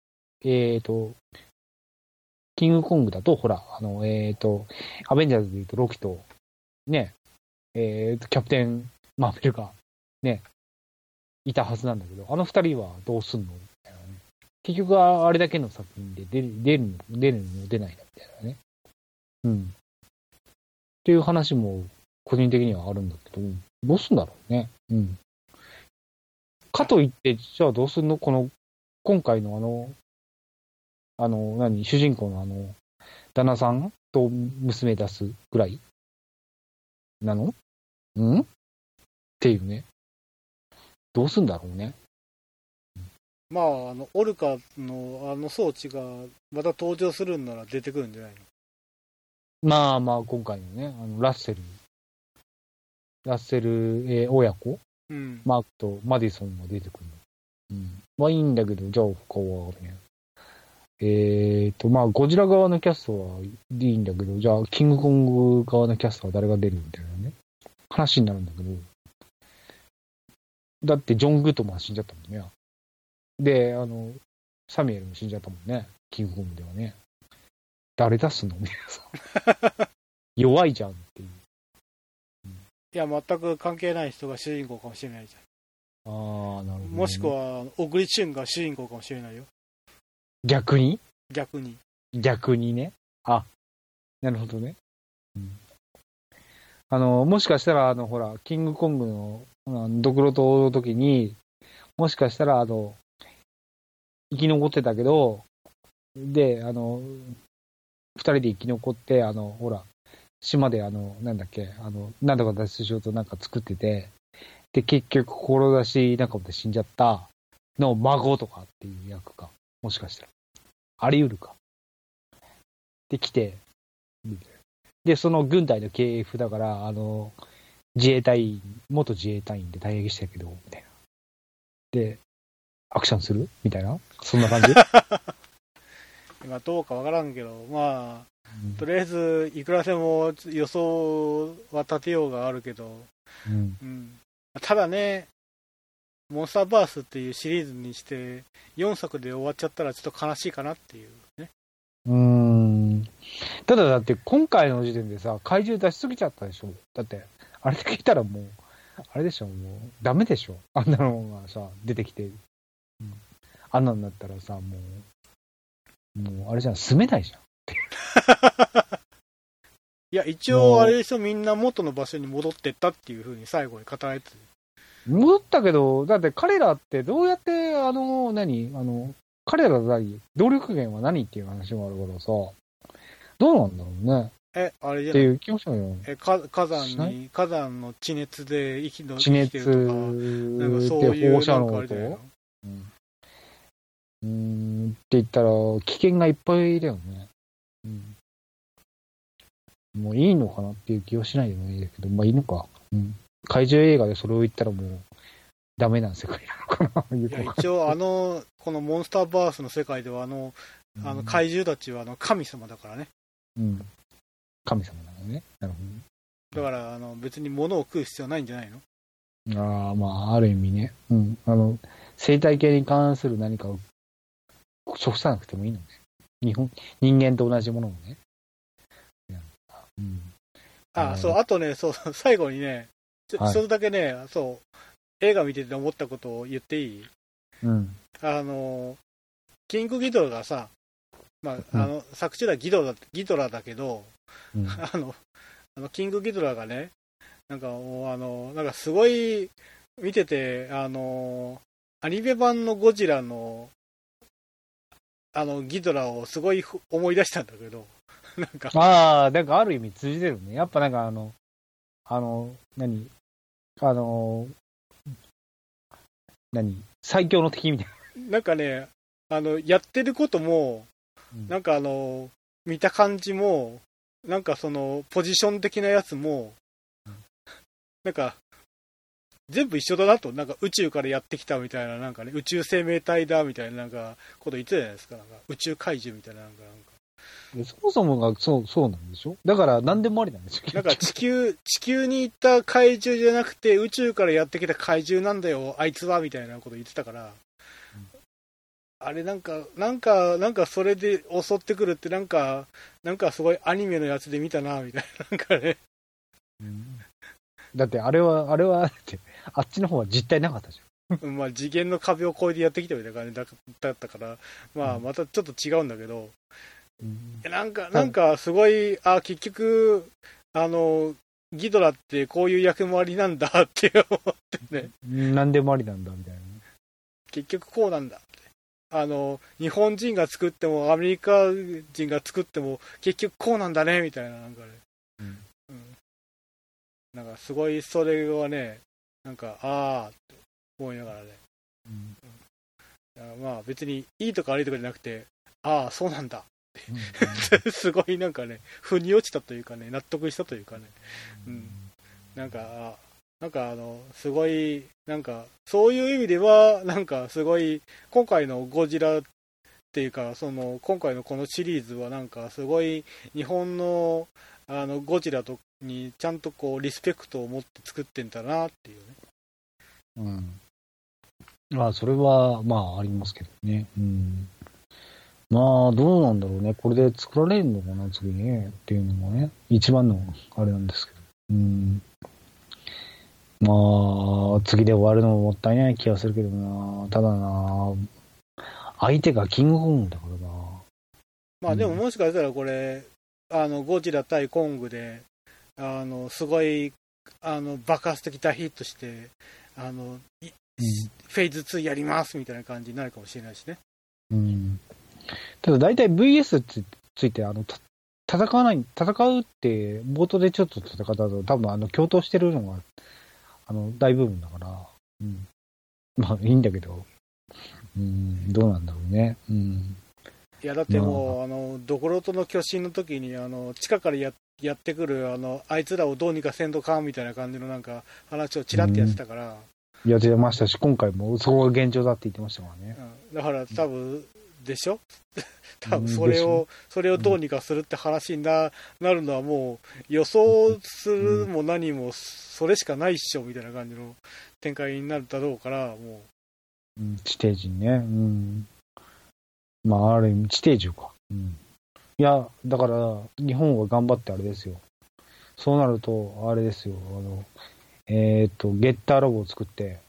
キングコングだと、ほら、アベンジャーズで言うとロキと、ね、キャプテン・マーベルが、ね、いたはずなんだけど、二人はどうすんのみたいなね。結局はあれだけの作品で出るの出ないのみたいなね。っていう話も個人的にはあるんだけど、どうすんだろうね。かといって、じゃあどうすんの今回の主人公の旦那さんと娘出すぐらいなのっていうね。どうすんだろうね。 まあ、オルカの装置がまた登場するんなら出てくるんじゃないの？ まあまあ、今回のね、ラッセル、親子、マークとマディソンが出てくるの。まあいいんだけど、じゃあ他はね。まあ、ゴジラ側のキャストはいいんだけど、じゃあ、キングコング側のキャストは誰が出るみたいなね。話になるんだけど。だって、ジョン・グッドマン死んじゃったもんね。で、サミュエルも死んじゃったもんね。キングコングではね。誰出すのみたいなさ。弱いじゃんっていう。 いや、全く関係ない人が主人公かもしれないじゃん。 なるほど、ね。 もしくは、小栗旬が主人公かもしれないよ。 逆にね。なるほどね。もしかしたら、ほら、キングコングの、ドクロ島の時に、もしかしたら、生き残ってたけど、で、二人で生き残って、ほら、島でなんだっけ、なんとか脱出しようとなんか作ってて、で、結局、志なんかで死んじゃったの孫とかっていう役か。もしかしたら。あり得るか。で、来て、で、その軍隊の系譜だから、元自衛隊員で退役したけど、みたいな。で、アクションするみたいなそんな感じ今どうかわからんけど、まあ、とりあえず、いくらでも予想は立てようがあるけど、ただね、モンスターバースっていうシリーズにして4作で終わっちゃったらちょっと悲しいかなっていうね。 ただって今回の時点でさ、怪獣出しすぎちゃったでしょ。だってあれだけ来たらもうあれでしょ、もうダメでしょ。あんなのがさ出てきて、あんなになったらさ、もうあれじゃん、住めないじゃん。 いや一応あれでしょ、みんな元の場所に戻ってったっていう風に最後に語られて戻ったけど、だって彼らってどうやって彼らの動力源は何っていう話もあるからさ、どうなんだろうね。 あれじゃないっていう気もしないよ。 火山の地熱で生きてるとか、 地熱でなんかそういう放射能なんかあれじゃないの？ と、って言ったら危険がいっぱいだよね。もういいのかなっていう気はしないでもいいけど、まあいいのか。怪獣映画でそれを言ったらもうダメな世界なのかな。 いや一応このモンスターバースの世界では怪獣たちは神様だからね。 神様なのね。なるほど。だから別に物を食う必要ないんじゃないの？ まあある意味ね。生態系に関する何かを食さなくてもいいのね。人間と同じものをね。 そう、あとね、そう、最後にね、一つだけね、そう、映画見てて思ったことを言っていい？キングギドラがさ、作中ではギドラだけど、キングギドラがね、なんかもうなんかすごい見てて、アニメ版のゴジラのギドラをすごい思い出したんだけど、なんかある意味通じてるね。やっぱなんか最強の敵みたいな。なんかね、やってることも、なんか見た感じも、なんかその、ポジション的なやつも、なんか、全部一緒だなと、なんか宇宙からやってきたみたいな、なんかね、宇宙生命体だみたいな、なんか、こと言ってたじゃないですか。なんか宇宙怪獣みたいな、なんか。 そもそもがそうなんでしょ？だから何でもありなんでしょ？ なんか地球に行った怪獣じゃなくて宇宙からやってきた怪獣なんだよ、あいつはみたいなこと言ってたから、あれなんかそれで襲ってくるってなんかすごいアニメのやつで見たなみたいな、なんかね。 だってあれはだってあっちの方は実体なかったじゃん。 まあ次元の壁を越えてやってきたみたいな感じだったから、またちょっと違うんだけど。なんかすごい、結局ギドラってこういう役回りなんだって思ってね。 何でもありなんだみたいな。 結局こうなんだって。日本人が作ってもアメリカ人が作っても結局こうなんだねみたいな、なんかね。なんかすごいそれはね、なんかって思いながらね。まあ別にいいとか悪いとかじゃなくて、そうなんだ。すごいなんかね、腑に落ちたというかね、納得したというかね、なんかすごい、なんかそういう意味では、なんかすごい、今回のゴジラっていうか、今回のこのシリーズは、なんかすごい、日本のゴジラにちゃんとこうリスペクトを持って作ってんだなっていうね。 それはありますけどね。どうなんだろうね。これで作られるのかな、次ね。っていうのもね、一番のあれなんですけど。次で終わるのももったいない気がするけどな。ただな、相手がキングコングだからな。 でももしかしたらこれ、ゴジラ対コングで、すごい、爆発的大ヒットして、フェーズ2やりますみたいな感じになるかもしれないしね。 ただ大体 VS について戦うって冒頭でちょっと戦ったと多分共闘してるのが大部分だからいいんだけどどうなんだろうね。 いやだってもうドコロトの巨神の時に地下からやってくるあいつらをどうにかせんとかみたいな感じのなんか話をちらってやってたから、 やってましたし、今回もそこが現状だって言ってましたからね。 だから多分でしょ多分それをどうにかするって話になるのはもう予想するも何もそれしかないっしょみたいな感じの展開になるだろうからもう地底人ね。ある意味地底獣か。いやだから日本は頑張ってあれですよ。そうなるとあれですよ。ゲッターロボを作って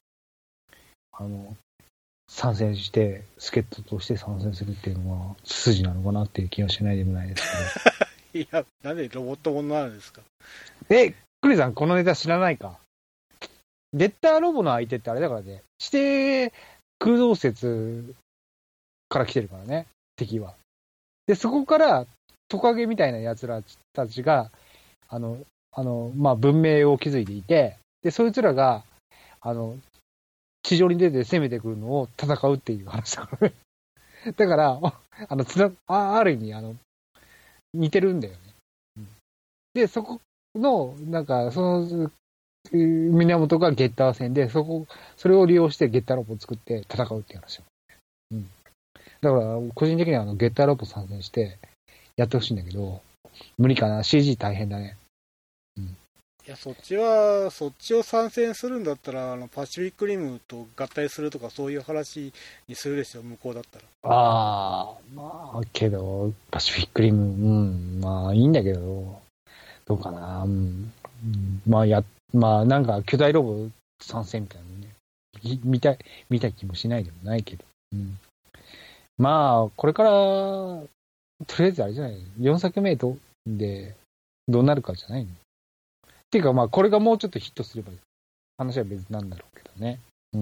参戦して助っ人として参戦するっていうのが筋なのかなっていう気はしないでもないですけどいやなんでロボットものなんですか。 クリさんこのネタ知らないか。ゲッターロボの相手ってあれだからね、指定空洞説から来てるからね、敵は。でそこからトカゲみたいな奴らたちが、まあ、文明を築いていて、で、そいつらが、地上に出て攻めてくるのを戦うっていう話だからね。だから、ある意味、似てるんだよね。で、そこの、なんか、源がゲッター戦で、それを利用してゲッターロボを作って戦うっていう話。うん。だから、個人的にはゲッターロボ参戦してやってほしいんだけど、無理かな。CG 大変だね。うん。いや、そっちを参戦するんだったら、パシフィックリムと合体するとかそういう話にするでしょ、向こうだったら。 ああ、まあ、けど、パシフィックリム、まあ、いいんだけど、どうかな。まあ、なんか、巨大ロボ参戦みたいなね。見たい気もしないでもないけど。まあ、これから、とりあえずあれじゃない ?4 作目で、どうなるかじゃないのっていうか、まあ、これがもうちょっとヒットすれば、話は別なんだろうけどね。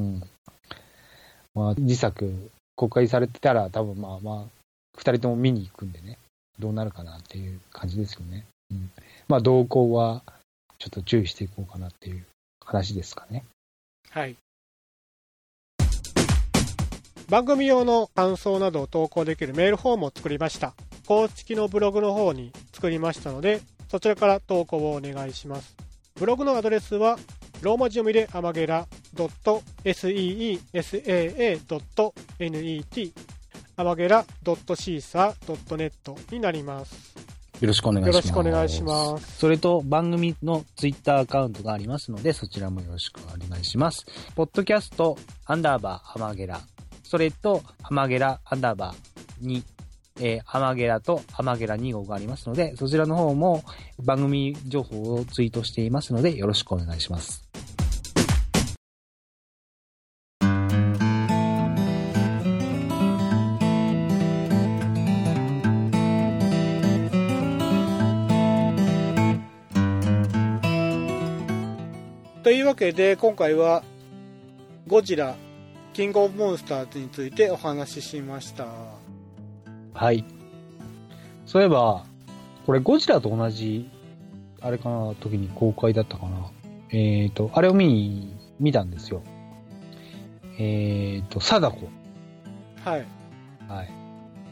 まあ、次作、公開されてたら、多分まあ、二人とも見に行くんでね。どうなるかなっていう感じですよね。まあ、動向は、ちょっと注意していこうかなっていう話ですかね。 はい。番組用の感想などを投稿できるメールフォームを作りました。公式のブログの方に作りましたので、そちらから投稿をお願いします。ブログのアドレスは、ローマ字読みでアマゲラ .seesaa.net アマゲラ .caesar.net になります。 よろしくお願いします。 よろしくお願いします。 それと番組のツイッターアカウントがありますので、そちらもよろしくお願いします。ポッドキャストアンダーバーアマゲラ、それとアマゲラアンダーバー2、アマゲラとアマゲラ2号がありますので、そちらの方も番組情報をツイートしていますので、よろしくお願いします。 というわけで今回はゴジラキングオブモンスターズについてお話ししました。 はい。そういえばこれゴジラと同じあれかな時に公開だったかな。あれを見たんですよ。貞子。 はいはい。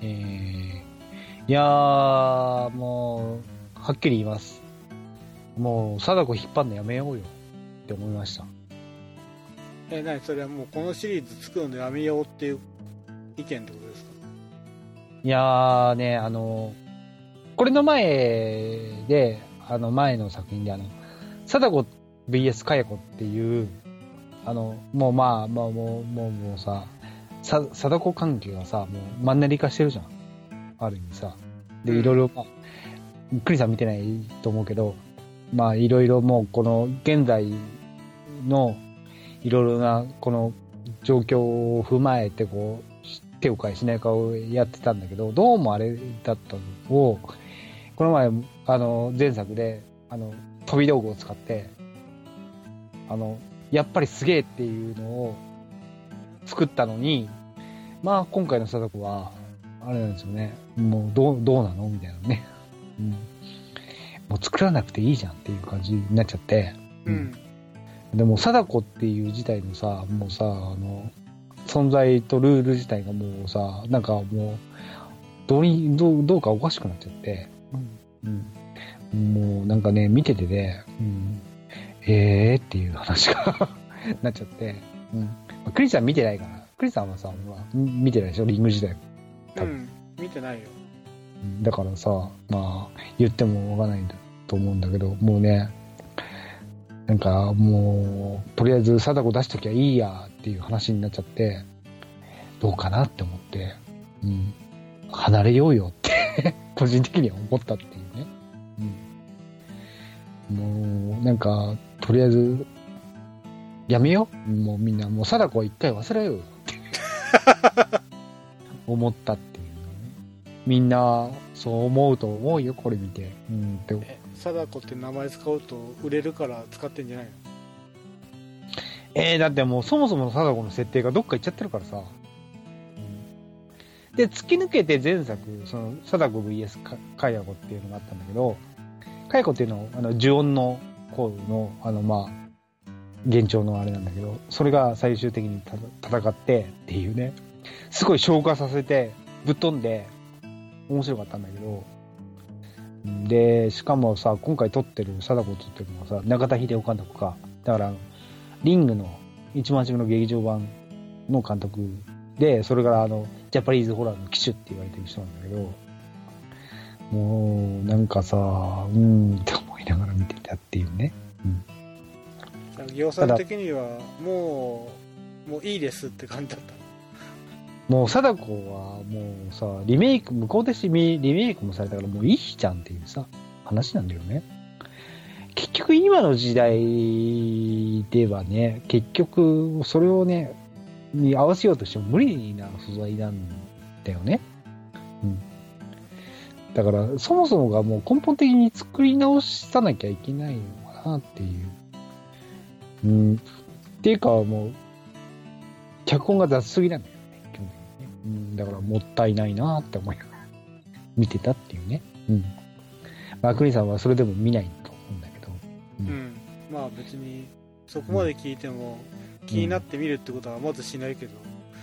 いやーもうはっきり言います。もう貞子引っ張るのやめようよって思いました。 何それはもうこのシリーズ作るのやめようっていう意見ってことですか？ いやーね、これの前で、前の作品で貞子 VS かや子っていう、もうさ、貞子関係がさ、もうマンネリ化してるじゃん。ある意味さ。で、いろいろ、クリさん見てないと思うけど、まあ、いろいろもう、この、現在の、いろいろな、この、状況を踏まえて、こう、手を変えしないかをやってたんだけど、どうもあれだったのを、この前、前作で、飛び道具を使って、やっぱりすげえっていうのを作ったのに、まあ、今回の貞子は、あれなんですよね。もう、どうなのみたいなね。もう作らなくていいじゃんっていう感じになっちゃって。でも、貞子っていう自体のさ、もうさ、存在とルール自体がもうさ、なんかもう、どうかおかしくなっちゃって、もうなんかね、見ててね、っていう話がなっちゃって、クリスさん見てないから、クリスさんはさ、見てないでしょ、リング時代。 見てないよ。 だからさ、まあ、言ってもわかんないんだと思うんだけど、もうね、なんかもう、とりあえず貞子出しときゃいいやっていう話になっちゃって、どうかなって思って、離れようよって個人的には思ったっていうね。もう、なんか、とりあえず、やめよう。もうみんな、もう貞子は一回忘れようよって思ったっていうね。みんな、そう思うと思うよ、これ見て。 貞子って名前使うと売れるから使ってんじゃないの？ だってもうそもそもの貞子の設定がどっか行っちゃってるからさ。 で、突き抜けて前作、その、貞子 VS かや子っていうのがあったんだけど、かや子っていうのは、呪音の方の、まあ、幻聴のあれなんだけど、それが最終的に戦ってっていうね、すごい消化させて、ぶっ飛んで、面白かったんだけど、で、しかもさ、今回撮ってる、貞子撮ってるのはさ、中田秀夫監督か。だから、リングの一番初めの劇場版の監督で、それからジャパニーズホラーの機種って言われてる人なんだけど、もう、なんかさ、って思いながら見てたっていうね。 業さん的にはもういいですって感じだった。 もう貞子はもうさ、リメイク、向こうでリメイクもされたからもういいじゃんっていうさ、話なんだよね。結局今の時代ではね、結局それをね、に合わせようとしても無理な素材なんだよね。だからそもそもがもう根本的に作り直さなきゃいけないのかなっていう。っていうかもう、脚本が雑すぎなんだよね、基本的にね。だからもったいないなって思いながら見てたっていうね。まあ、クリさんはそれでも見ないと思うんだけど。 まあ別に、そこまで聞いても気になって見るってことはまずしないけど。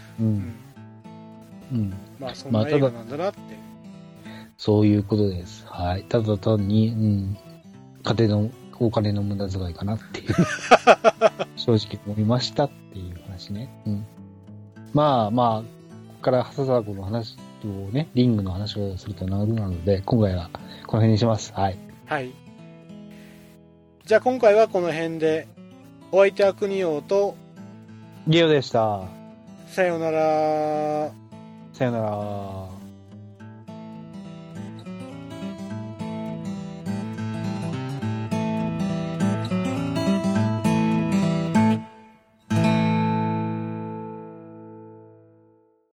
まあそんな映画なんだなって。 そういうことです。はい。ただ単に、家庭のお金の無駄遣いかなっていう。正直思いましたっていう話ね。まあ、ここから笹子の話をね、リングの話をすると長くなるので、今回はこの辺にします。はい。 はい。じゃあ今回はこの辺で、お相手は国王と、 ゲオでした。 さようなら。 さようなら。